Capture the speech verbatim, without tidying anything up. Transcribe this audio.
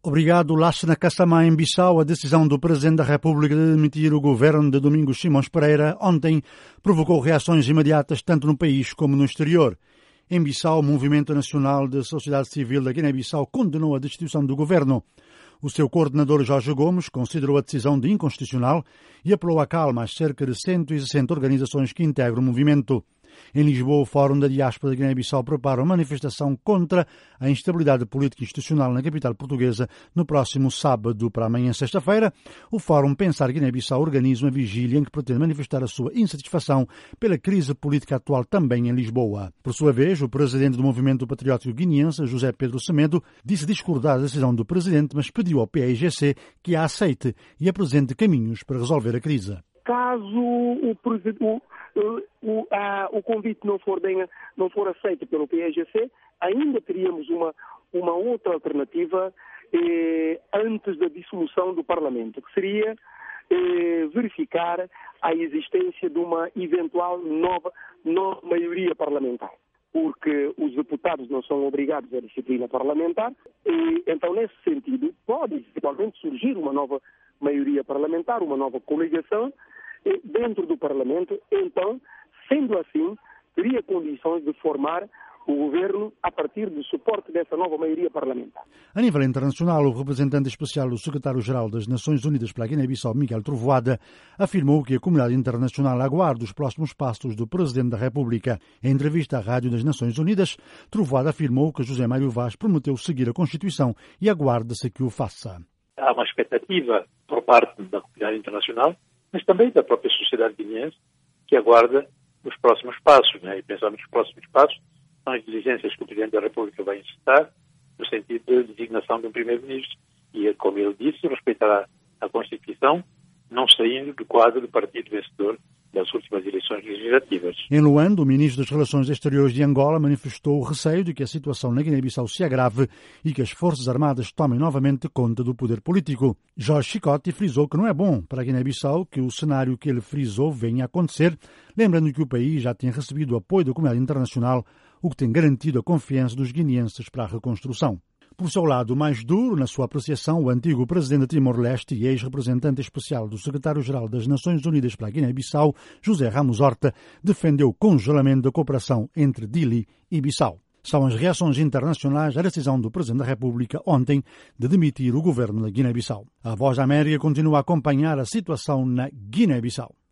Obrigado, Lassana Kassamá, em Bissau. A decisão do Presidente da República de demitir o governo de Domingos Simões Pereira ontem provocou reações imediatas tanto no país como no exterior. Em Bissau, o Movimento Nacional de Sociedade Civil da Guiné-Bissau condenou a destituição do governo. O seu coordenador Jorge Gomes considerou a decisão de inconstitucional e apelou à calma às cerca de cento e sessenta organizações que integram o movimento. Em Lisboa, o Fórum da Diáspora da Guiné-Bissau prepara uma manifestação contra a instabilidade política e institucional na capital portuguesa no próximo sábado. Para amanhã, sexta-feira, o Fórum Pensar Guiné-Bissau organiza uma vigília em que pretende manifestar a sua insatisfação pela crise política atual também em Lisboa. Por sua vez, o presidente do Movimento Patriótico Guineense, José Pedro Semedo, disse discordar da decisão do presidente, mas pediu ao P A I G C que a aceite e apresente caminhos para resolver a crise. Caso o, o, o, a, o convite não for, bem, não for aceito pelo P A G C, ainda teríamos uma, uma outra alternativa eh, antes da dissolução do Parlamento, que seria eh, verificar a existência de uma eventual nova, nova maioria parlamentar. Porque os deputados não são obrigados à disciplina parlamentar, e então, nesse sentido, pode eventualmente surgir uma nova maioria parlamentar, uma nova coligação dentro do Parlamento. Então, sendo assim, teria condições de formar o governo a partir do suporte dessa nova maioria parlamentar. A nível internacional, o representante especial do secretário-geral das Nações Unidas para a Guiné-Bissau, Miguel Trovoada, afirmou que a comunidade internacional aguarda os próximos passos do Presidente da República. Em entrevista à Rádio das Nações Unidas, Trovoada afirmou que José Mário Vaz prometeu seguir a Constituição e aguarda-se que o faça. Há uma expectativa por parte da comunidade internacional, mas também da própria sociedade guineense, que aguarda os próximos passos, né? E pensando nos próximos passos, são as diligências que o Presidente da República vai incitar, no sentido de designação de um Primeiro-Ministro. E, como ele disse, respeitará a Constituição, não saindo do quadro do partido vencedor das últimas eleições legislativas. Em Luanda, o Ministro das Relações Exteriores de Angola manifestou o receio de que a situação na Guiné-Bissau se agrave e que as Forças Armadas tomem novamente conta do poder político. Jorge Chicote frisou que não é bom para a Guiné-Bissau que o cenário que ele frisou venha a acontecer, lembrando que o país já tem recebido o apoio da comunidade internacional, o que tem garantido a confiança dos guineenses para a reconstrução. Por seu lado mais duro, na sua apreciação, o antigo presidente de Timor-Leste e ex-representante especial do secretário-geral das Nações Unidas para a Guiné-Bissau, José Ramos Horta, defendeu o congelamento da cooperação entre Dili e Bissau. São as reações internacionais à decisão do Presidente da República ontem de demitir o governo da Guiné-Bissau. A Voz da América continua a acompanhar a situação na Guiné-Bissau.